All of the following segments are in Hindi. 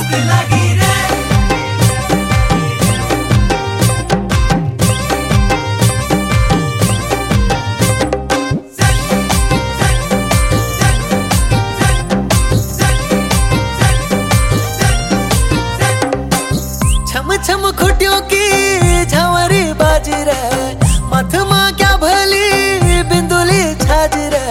मस्त लगी रे। छम छम खुटियों की झंवरी बाज रे, मथमा क्या भली बिंदुली छाज रे।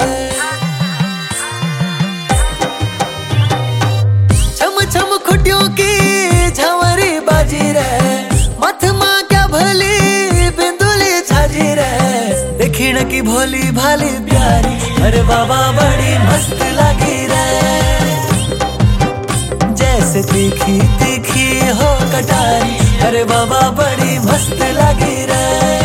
छम छम खुटियों की झंवरी बाजी रे, मथमा क्या भली बिंदुली छाजी रे। देखिण की भोली भाली प्यारी, अरे बाबा बड़ी मस्त लगी रे। जैसे तीखी तीखी हो कटारी, अरे बाबा बड़ी मस्त लगी रे।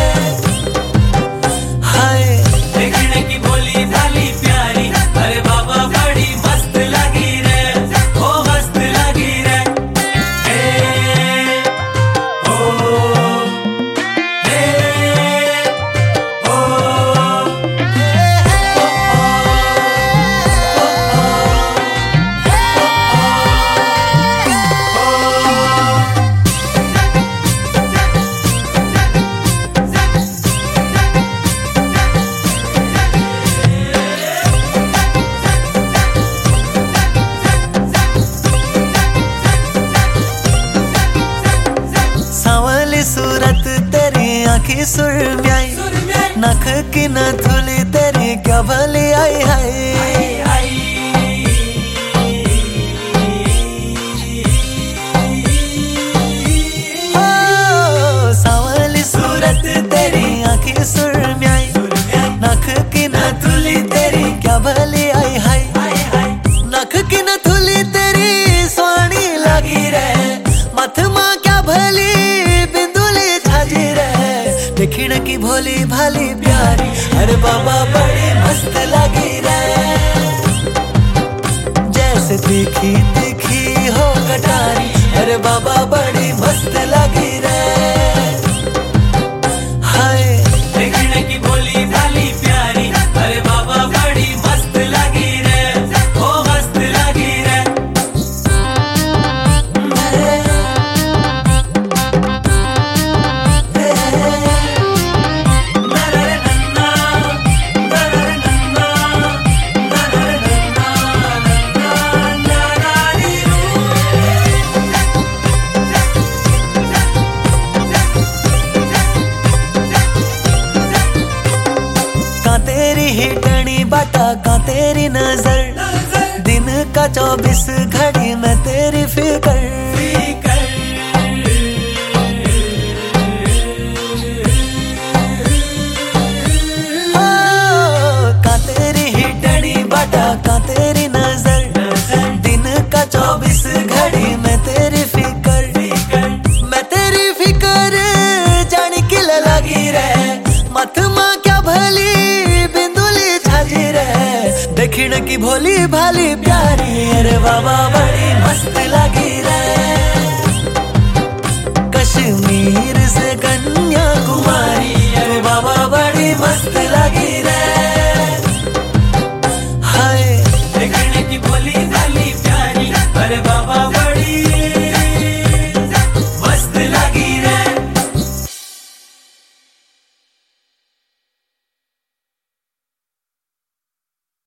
हाय देखने की भोली भाली प्यारी, अरे बाबा बड़ी मस्त लगी रे। ओ मस्त लगी रे। हे ओ हे ओ सांवली सूरत तेरी आंखी सुरम्याई, नख की नथुली तेरी क्या भली आई हाय। ओ, सांवली सूरत तेरी आंखी सुरम्याई, नख की नथुली तेरी क्या भली आई हाय। नख की नथुली तेरी स्वाणी लगी रे, मथमा क्या भली बिंदुली छाजी रे। देखिण की भोली भाली प्यारी, अरे बाबा बड़ी मस्त लगी रे। जैसे तीखी तीखी हो कटारी, अरे बाबा बड़ी मस्त लगी रे। हाय देखने की भोली भाली प्यारी, अरे बाबा बड़ी मस्त लगी रे। ओ मस्त लगी रे। नररे नन्ना, नररे नन्ना, नररे नन्ना, नन्ना, नारारी का तेरी हिटनी बाटा, का तेरी नजर, दिन का 24 घड़ी में तेरी फिकर। का तेरी हिटनी बाटा, का तेरी नजर, दिन का 24 घड़ी में तेरी फिकर। मैं तेरी फिकर जानी किल लगी रे, मथमा क्या भली बिंदुली छाजी रे। देखिण की भोली भाली प्यारी, अरे बाबा बड़ी मस्त